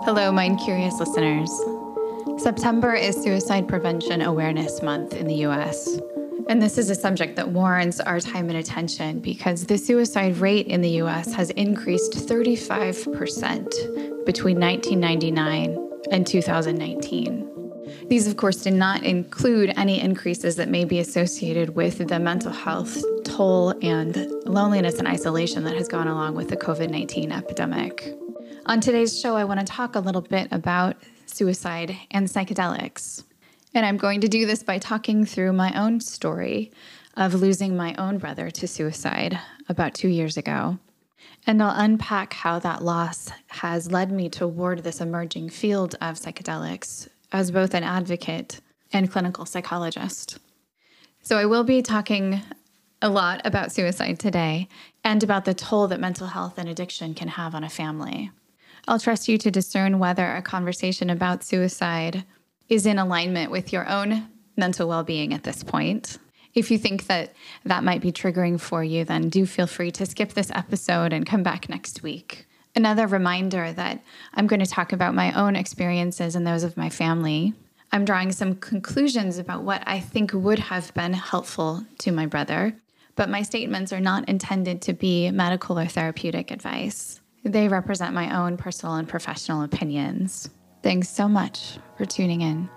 Hello, Mind Curious listeners. September is Suicide Prevention Awareness Month in the U.S. And this is a subject that warrants our time and attention because the suicide rate in the U.S. has increased 35% between 1999 and 2019. These, of course, did not include any increases that may be associated with the mental health toll and loneliness and isolation that has gone along with the COVID-19 epidemic. On today's show, I want to talk a little bit about suicide and psychedelics. And I'm going to do this by talking through my own story of losing my own brother to suicide about 2 years ago. And I'll unpack how that loss has led me toward this emerging field of psychedelics as both an advocate and clinical psychologist. So I will be talking a lot about suicide today and about the toll that mental health and addiction can have on a family. I'll trust you to discern whether a conversation about suicide is in alignment with your own mental well-being at this point. If you think that that might be triggering for you, then do feel free to skip this episode and come back next week. Another reminder that I'm going to talk about my own experiences and those of my family. I'm drawing some conclusions about what I think would have been helpful to my brother, but my statements are not intended to be medical or therapeutic advice. They represent my own personal and professional opinions. Thanks so much for tuning in.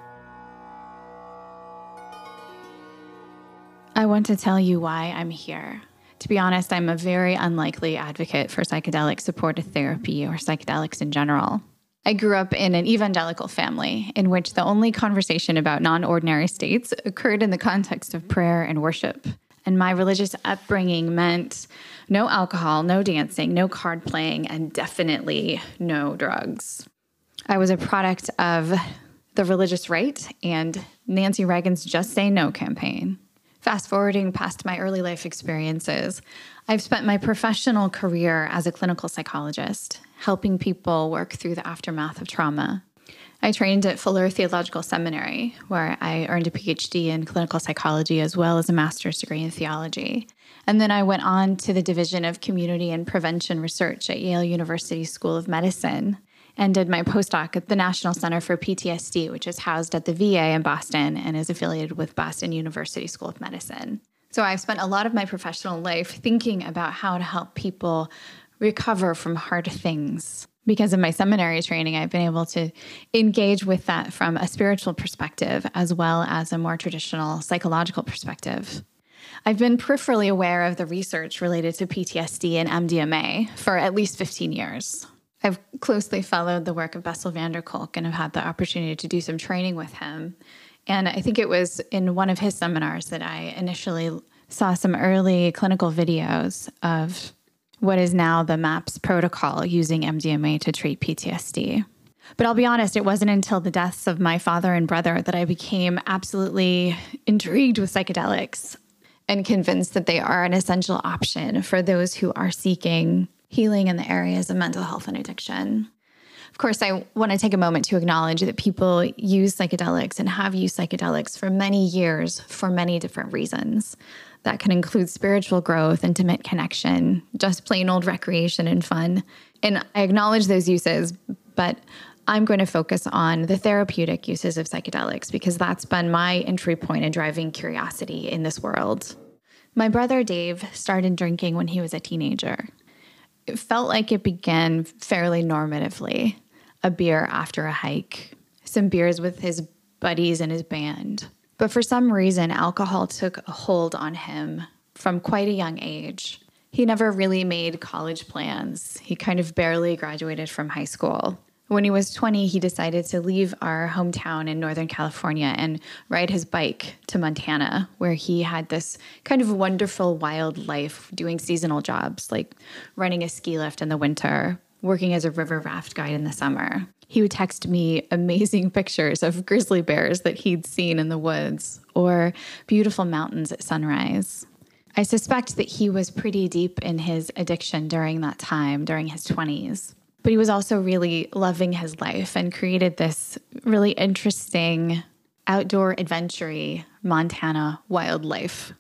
I want to tell you why I'm here. To be honest, I'm a very unlikely advocate for psychedelic-supported therapy or psychedelics in general. I grew up in an evangelical family in which the only conversation about non-ordinary states occurred in the context of prayer and worship. And my religious upbringing meant no alcohol, no dancing, no card playing, and definitely no drugs. I was a product of the religious right and Nancy Reagan's Just Say No campaign. Fast forwarding past my early life experiences, I've spent my professional career as a clinical psychologist, helping people work through the aftermath of trauma. I trained at Fuller Theological Seminary, where I earned a PhD in clinical psychology as well as a master's degree in theology. And then I went on to the Division of Community and Prevention Research at Yale University School of Medicine and did my postdoc at the National Center for PTSD, which is housed at the VA in Boston and is affiliated with Boston University School of Medicine. So I've spent a lot of my professional life thinking about how to help people recover from hard things. Because of my seminary training, I've been able to engage with that from a spiritual perspective as well as a more traditional psychological perspective. I've been peripherally aware of the research related to PTSD and MDMA for at least 15 years. I've closely followed the work of Bessel van der Kolk and have had the opportunity to do some training with him. And I think it was in one of his seminars that I initially saw some early clinical videos of what is now the MAPS protocol using MDMA to treat PTSD. But I'll be honest, it wasn't until the deaths of my father and brother that I became absolutely intrigued with psychedelics and convinced that they are an essential option for those who are seeking healing in the areas of mental health and addiction. Of course, I want to take a moment to acknowledge that people use psychedelics and have used psychedelics for many years for many different reasons. That can include spiritual growth, intimate connection, just plain old recreation and fun. And I acknowledge those uses, but I'm going to focus on the therapeutic uses of psychedelics because that's been my entry point in driving curiosity in this world. My brother Dave started drinking when he was a teenager. It felt like it began fairly normatively. A beer after a hike, some beers with his buddies and his band. But for some reason, alcohol took a hold on him from quite a young age. He never really made college plans. He kind of barely graduated from high school. When he was 20, he decided to leave our hometown in Northern California and ride his bike to Montana, where he had this kind of wonderful wild life doing seasonal jobs, like running a ski lift in the winter, working as a river raft guide in the summer. He would text me amazing pictures of grizzly bears that he'd seen in the woods or beautiful mountains at sunrise. I suspect that he was pretty deep in his addiction during that time, during his 20s. But he was also really loving his life and created this really interesting outdoor adventure-y Montana wildlife.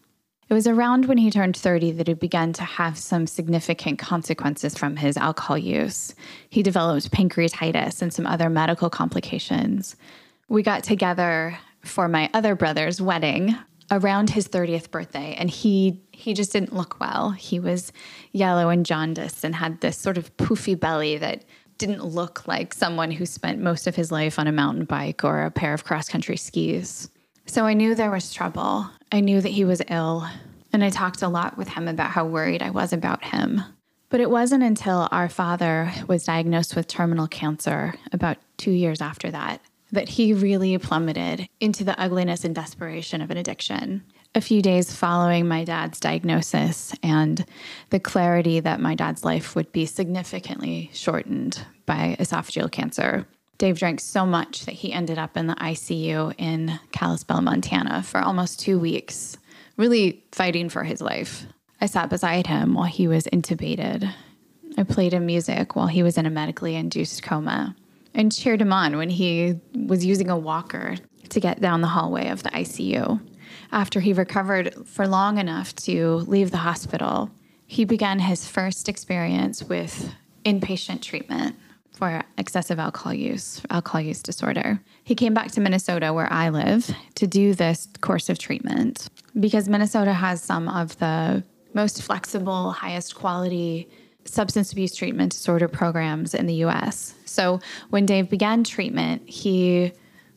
It was around when he turned 30 that he began to have some significant consequences from his alcohol use. He developed pancreatitis and some other medical complications. We got together for my other brother's wedding around his 30th birthday, and he just didn't look well. He was yellow and jaundiced and had this sort of poofy belly that didn't look like someone who spent most of his life on a mountain bike or a pair of cross-country skis. So I knew there was trouble. I knew that he was ill, and I talked a lot with him about how worried I was about him. But it wasn't until our father was diagnosed with terminal cancer about 2 years after that he really plummeted into the ugliness and desperation of an addiction. A few days following my dad's diagnosis and the clarity that my dad's life would be significantly shortened by esophageal cancer, Dave drank so much that he ended up in the ICU in Kalispell, Montana for almost 2 weeks, really fighting for his life. I sat beside him while he was intubated. I played him music while he was in a medically induced coma and cheered him on when he was using a walker to get down the hallway of the ICU. After he recovered for long enough to leave the hospital, he began his first experience with inpatient treatment for excessive alcohol use disorder. He came back to Minnesota, where I live, to do this course of treatment because Minnesota has some of the most flexible, highest quality substance abuse treatment disorder programs in the U.S. So when Dave began treatment, he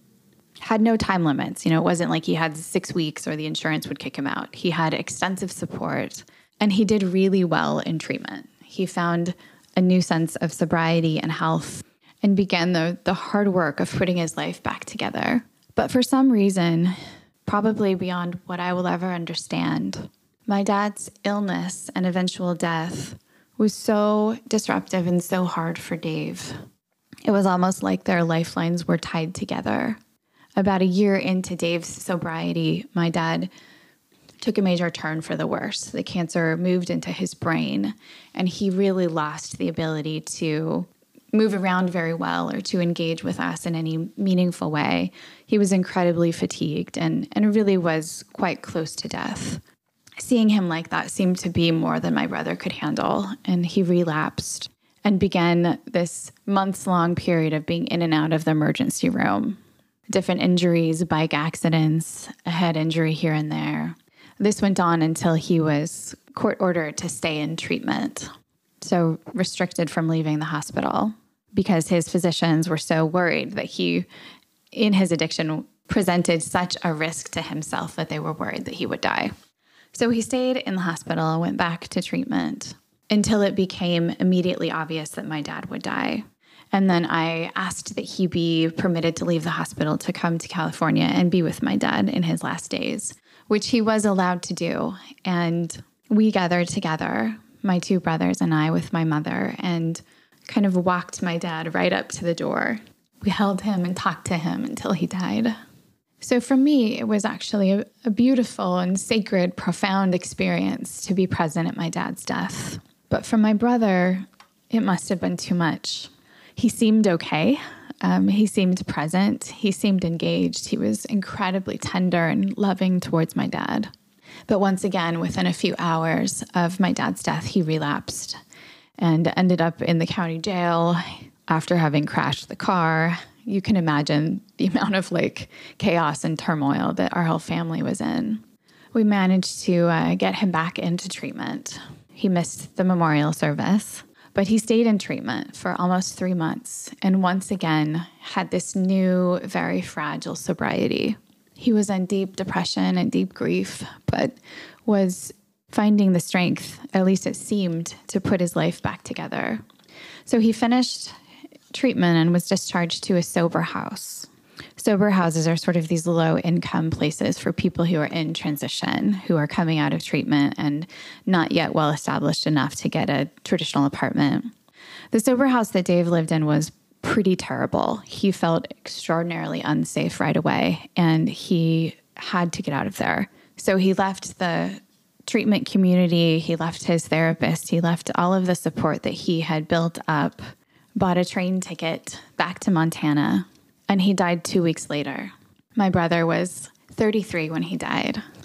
had no time limits. It wasn't like he had 6 weeks or the insurance would kick him out. He had extensive support, and he did really well in treatment. He found a new sense of sobriety and health and began the hard work of putting his life back together. But for some reason, probably beyond what I will ever understand, my dad's illness and eventual death was so disruptive and so hard for Dave. It was almost like their lifelines were tied together. About a year into Dave's sobriety, my dad took a major turn for the worse. The cancer moved into his brain, and he really lost the ability to move around very well or to engage with us in any meaningful way. He was incredibly fatigued and really was quite close to death. Seeing him like that seemed to be more than my brother could handle, and he relapsed and began this months-long period of being in and out of the emergency room. Different injuries, bike accidents, a head injury here and there. This went on until he was court-ordered to stay in treatment, so restricted from leaving the hospital because his physicians were so worried that he, in his addiction, presented such a risk to himself that they were worried that he would die. So he stayed in the hospital, went back to treatment until it became immediately obvious that my dad would die. And then I asked that he be permitted to leave the hospital to come to California and be with my dad in his last days, which he was allowed to do. And we gathered together, my two brothers and I, with my mother, and kind of walked my dad right up to the door. We held him and talked to him until he died. So for me, it was actually a beautiful and sacred, profound experience to be present at my dad's death. But for my brother, it must have been too much. He seemed okay. He seemed present. He seemed engaged. He was incredibly tender and loving towards my dad. But once again, within a few hours of my dad's death, he relapsed and ended up in the county jail after having crashed the car. You can imagine the amount of chaos and turmoil that our whole family was in. We managed to get him back into treatment. He missed the memorial service, but he stayed in treatment for almost 3 months and once again had this new, very fragile sobriety. He was in deep depression and deep grief, but was finding the strength, at least it seemed, to put his life back together. So he finished treatment and was discharged to a sober house. Sober houses are sort of these low-income places for people who are in transition, who are coming out of treatment and not yet well-established enough to get a traditional apartment. The sober house that Dave lived in was pretty terrible. He felt extraordinarily unsafe right away, and he had to get out of there. So he left the treatment community, he left his therapist, he left all of the support that he had built up, bought a train ticket back to Montana, and he died 2 weeks later. My brother was 33 when he died,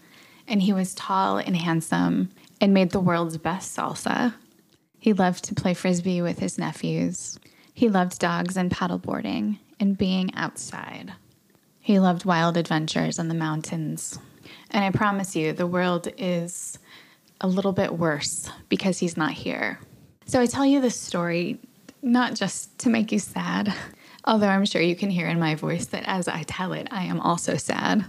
and he was tall and handsome and made the world's best salsa. He loved to play frisbee with his nephews. He loved dogs and paddleboarding and being outside. He loved wild adventures in the mountains. And I promise you, the world is a little bit worse because he's not here. So I tell you this story not just to make you sad, although I'm sure you can hear in my voice that as I tell it, I am also sad.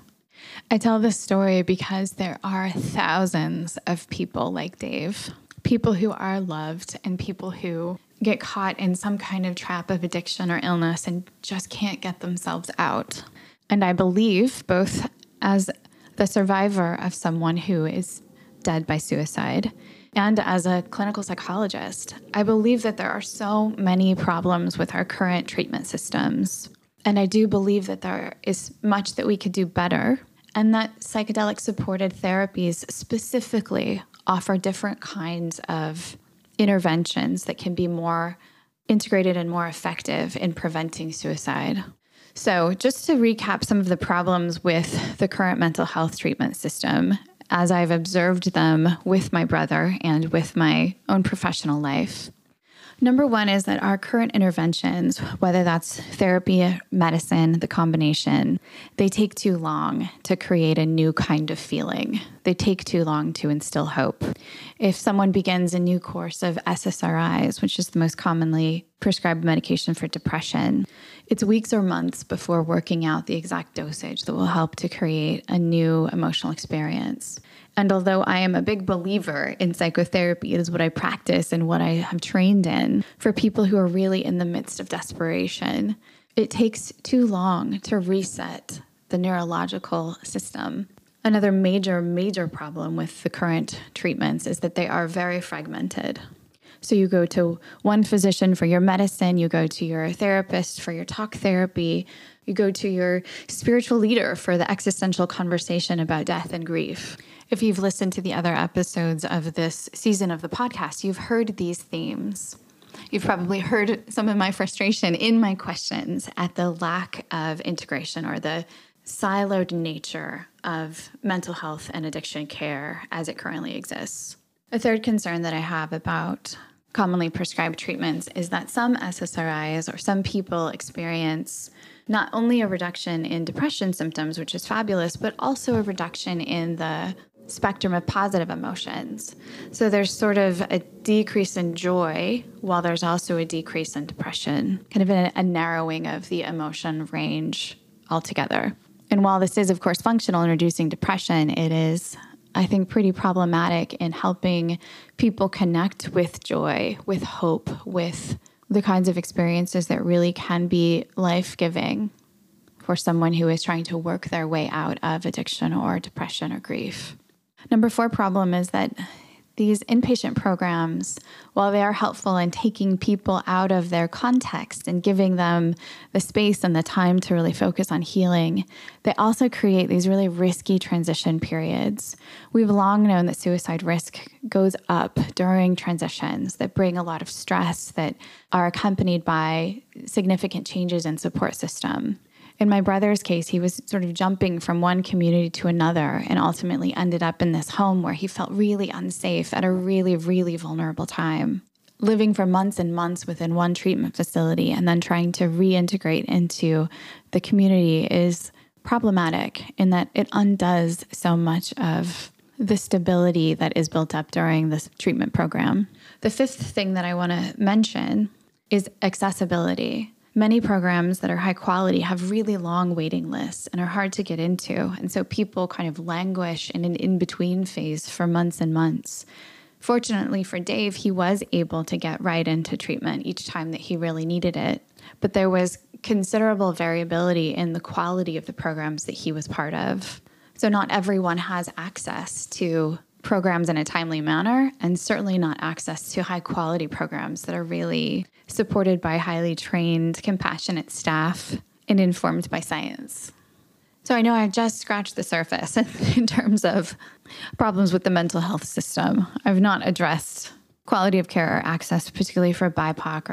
I tell this story because there are thousands of people like Dave, people who are loved and people who get caught in some kind of trap of addiction or illness and just can't get themselves out. And I believe, both as the survivor of someone who is dead by suicide and as a clinical psychologist, I believe that there are so many problems with our current treatment systems. And I do believe that there is much that we could do better, and that psychedelic-supported therapies specifically offer different kinds of interventions that can be more integrated and more effective in preventing suicide. So just to recap some of the problems with the current mental health treatment system, as I've observed them with my brother and with my own professional life. Number one is that our current interventions, whether that's therapy, medicine, the combination, they take too long to create a new kind of feeling. They take too long to instill hope. If someone begins a new course of SSRIs, which is the most commonly prescribed medication for depression, it's weeks or months before working out the exact dosage that will help to create a new emotional experience. And although I am a big believer in psychotherapy, it is what I practice and what I have trained in for people who are really in the midst of desperation, it takes too long to reset the neurological system. Another major problem with the current treatments is that they are very fragmented. So you go to one physician for your medicine, you go to your therapist for your talk therapy, you go to your spiritual leader for the existential conversation about death and grief. If you've listened to the other episodes of this season of the podcast, you've heard these themes. You've probably heard some of my frustration in my questions at the lack of integration or the siloed nature of mental health and addiction care as it currently exists. A third concern that I have about commonly prescribed treatments is that some SSRIs or some people experience not only a reduction in depression symptoms, which is fabulous, but also a reduction in the spectrum of positive emotions. So there's sort of a decrease in joy while there's also a decrease in depression, kind of a narrowing of the emotion range altogether. And while this is, of course, functional in reducing depression, it is, I think, pretty problematic in helping people connect with joy, with hope, with the kinds of experiences that really can be life-giving for someone who is trying to work their way out of addiction or depression or grief. Number 4 problem is that these inpatient programs, while they are helpful in taking people out of their context and giving them the space and the time to really focus on healing, they also create these really risky transition periods. We've long known that suicide risk goes up during transitions that bring a lot of stress, that are accompanied by significant changes in support system. In my brother's case, he was sort of jumping from one community to another and ultimately ended up in this home where he felt really unsafe at a really, really vulnerable time. Living for months and months within one treatment facility and then trying to reintegrate into the community is problematic in that it undoes so much of the stability that is built up during this treatment program. The 5th thing that I want to mention is accessibility. Many programs that are high quality have really long waiting lists and are hard to get into. And so people kind of languish in an in-between phase for months and months. Fortunately for Dave, he was able to get right into treatment each time that he really needed it. But there was considerable variability in the quality of the programs that he was part of. So not everyone has access to programs in a timely manner, and certainly not access to high quality programs that are really supported by highly trained, compassionate staff and informed by science. So I know I just scratched the surface in terms of problems with the mental health system. I've not addressed quality of care or access, particularly for BIPOC or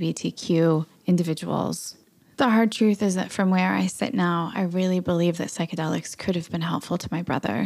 LGBTQ individuals. The hard truth is that from where I sit now, I really believe that psychedelics could have been helpful to my brother.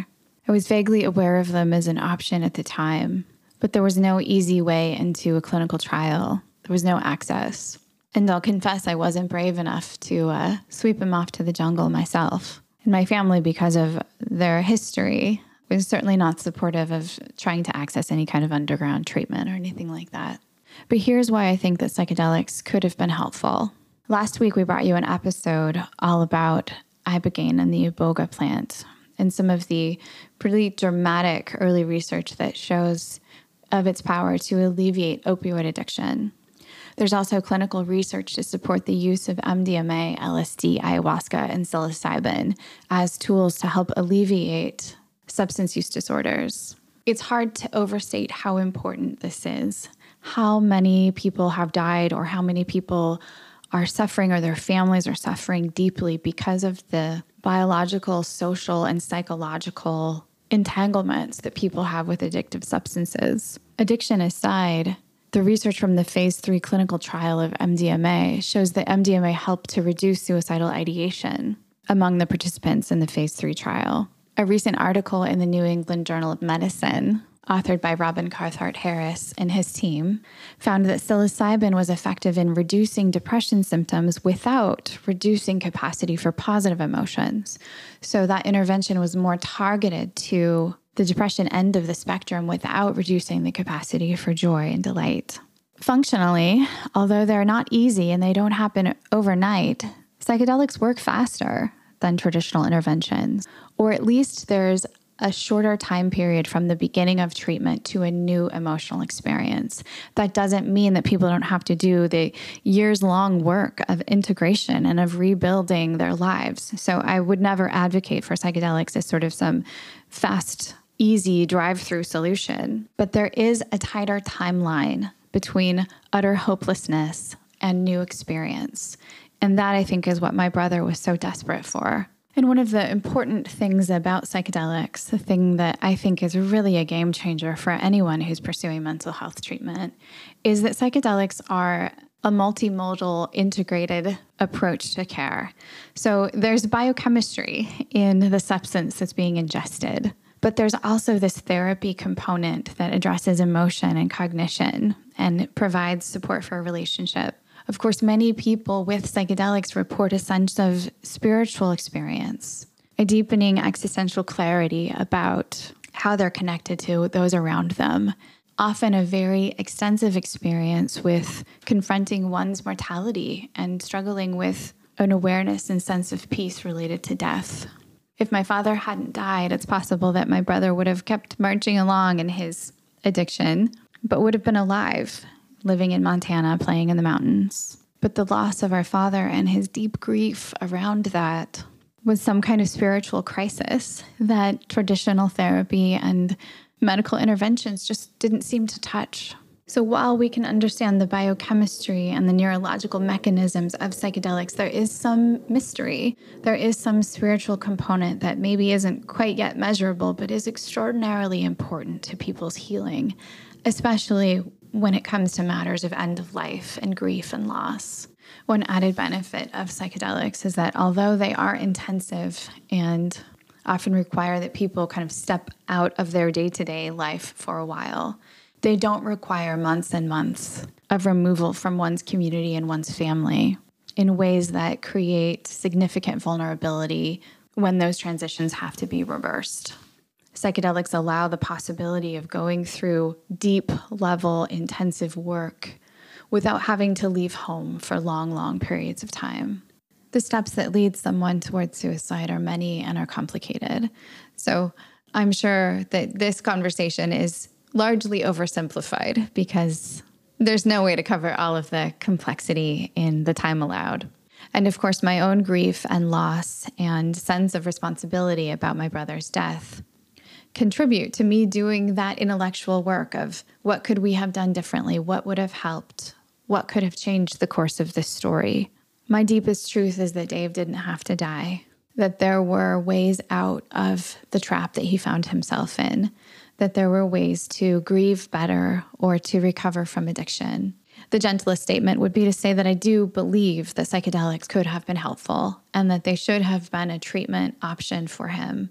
I was vaguely aware of them as an option at the time, but there was no easy way into a clinical trial. There was no access. And I'll confess I wasn't brave enough to sweep him off to the jungle myself. And my family, because of their history, was certainly not supportive of trying to access any kind of underground treatment or anything like that. But here's why I think that psychedelics could have been helpful. Last week, we brought you an episode all about ibogaine and the iboga plant and some of the pretty dramatic early research that shows of its power to alleviate opioid addiction. There's also clinical research to support the use of MDMA, LSD, ayahuasca, and psilocybin as tools to help alleviate substance use disorders. It's hard to overstate how important this is, how many people have died or how many people are suffering or their families are suffering deeply because of the biological, social, and psychological entanglements that people have with addictive substances. Addiction aside, the research from the phase 3 clinical trial of MDMA shows that MDMA helped to reduce suicidal ideation among the participants in the phase 3 trial. A recent article in the New England Journal of Medicine, authored by Robin Carthart-Harris and his team, found that psilocybin was effective in reducing depression symptoms without reducing capacity for positive emotions. So that intervention was more targeted to the depression end of the spectrum without reducing the capacity for joy and delight. Functionally, although they're not easy and they don't happen overnight, psychedelics work faster than traditional interventions, or at least there's a shorter time period from the beginning of treatment to a new emotional experience. That doesn't mean that people don't have to do the years-long work of integration and of rebuilding their lives. So I would never advocate for psychedelics as sort of some fast, easy drive-through solution. But there is a tighter timeline between utter hopelessness and new experience. And that, I think, is what my brother was so desperate for. And one of the important things about psychedelics, the thing that I think is really a game changer for anyone who's pursuing mental health treatment, is that psychedelics are a multimodal, integrated approach to care. So there's biochemistry in the substance that's being ingested, but there's also this therapy component that addresses emotion and cognition and provides support for a relationship. Of course, many people with psychedelics report a sense of spiritual experience, a deepening existential clarity about how they're connected to those around them, often a very extensive experience with confronting one's mortality and struggling with an awareness and sense of peace related to death. If my father hadn't died, it's possible that my brother would have kept marching along in his addiction, but would have been alive, living in Montana, playing in the mountains. But the loss of our father and his deep grief around that was some kind of spiritual crisis that traditional therapy and medical interventions just didn't seem to touch. So while we can understand the biochemistry and the neurological mechanisms of psychedelics, there is some mystery. There is some spiritual component that maybe isn't quite yet measurable, but is extraordinarily important to people's healing, especially when it comes to matters of end of life and grief and loss. One added benefit of psychedelics is that although they are intensive and often require that people kind of step out of their day-to-day life for a while, they don't require months and months of removal from one's community and one's family in ways that create significant vulnerability when those transitions have to be reversed. Psychedelics allow the possibility of going through deep-level intensive work without having to leave home for long, long periods of time. The steps that lead someone towards suicide are many and are complicated. So I'm sure that this conversation is largely oversimplified because there's no way to cover all of the complexity in the time allowed. And of course, my own grief and loss and sense of responsibility about my brother's death contribute to me doing that intellectual work of what could we have done differently, what would have helped, what could have changed the course of this story. My deepest truth is that Dave didn't have to die, that there were ways out of the trap that he found himself in, that there were ways to grieve better or to recover from addiction. The gentlest statement would be to say that I do believe that psychedelics could have been helpful and that they should have been a treatment option for him.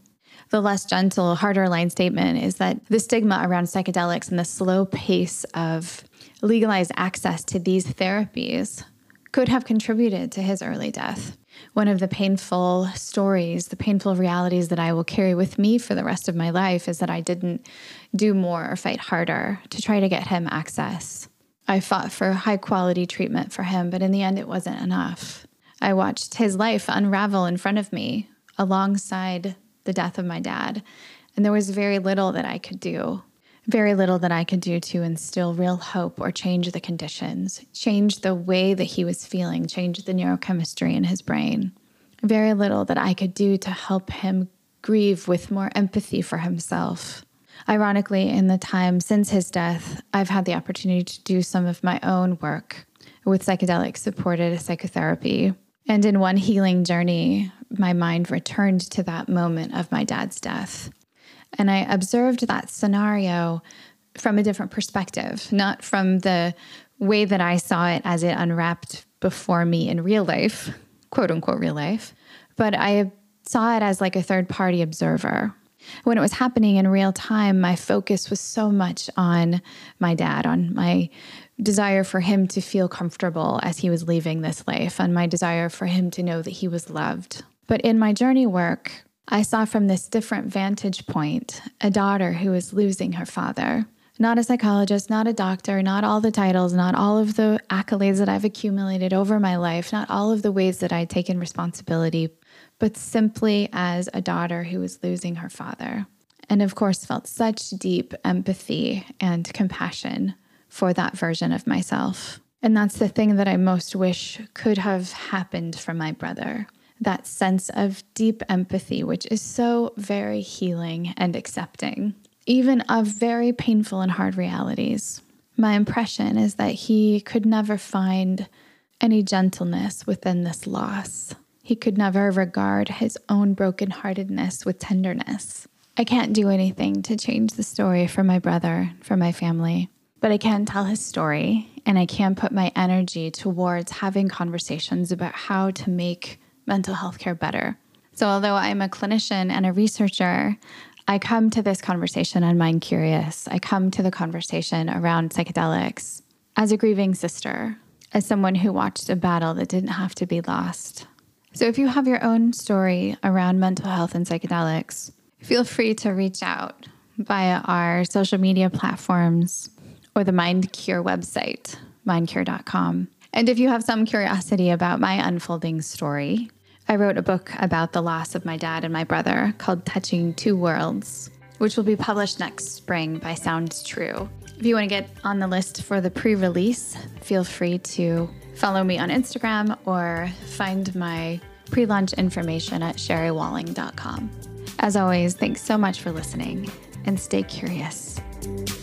The less gentle, harder line statement is that the stigma around psychedelics and the slow pace of legalized access to these therapies could have contributed to his early death. One of the painful stories, the painful realities that I will carry with me for the rest of my life is that I didn't do more or fight harder to try to get him access. I fought for high quality treatment for him, but in the end, it wasn't enough. I watched his life unravel in front of me alongside the death of my dad, and there was very little that I could do. Very little that I could do to instill real hope or change the conditions, change the way that he was feeling, change the neurochemistry in his brain. Very little that I could do to help him grieve with more empathy for himself. Ironically, in the time since his death, I've had the opportunity to do some of my own work with psychedelic-supported psychotherapy. And in one healing journey, my mind returned to that moment of my dad's death. And I observed that scenario from a different perspective, not from the way that I saw it as it unwrapped before me in real life, quote unquote real life, but I saw it as like a third-party observer. When it was happening in real time, my focus was so much on my dad, on my desire for him to feel comfortable as he was leaving this life, on my desire for him to know that he was loved. But in my journey work, I saw from this different vantage point a daughter who was losing her father. Not a psychologist, not a doctor, not all the titles, not all of the accolades that I've accumulated over my life, not all of the ways that I'd taken responsibility, but simply as a daughter who was losing her father. And of course, felt such deep empathy and compassion for that version of myself. And that's the thing that I most wish could have happened for my brother. That sense of deep empathy, which is so very healing and accepting, even of very painful and hard realities. My impression is that he could never find any gentleness within this loss. He could never regard his own brokenheartedness with tenderness. I can't do anything to change the story for my brother, for my family, but I can tell his story, and I can put my energy towards having conversations about how to make mental health care better. So although I'm a clinician and a researcher, I come to this conversation on Mind Curious. I come to the conversation around psychedelics as a grieving sister, as someone who watched a battle that didn't have to be lost. So if you have your own story around mental health and psychedelics, feel free to reach out via our social media platforms or the Mind Cure website, mindcure.com. And if you have some curiosity about my unfolding story, I wrote a book about the loss of my dad and my brother called Touching Two Worlds, which will be published next spring by Sounds True. If you want to get on the list for the pre-release, feel free to follow me on Instagram or find my pre-launch information at sherrywalling.com. As always, thanks so much for listening, and stay curious.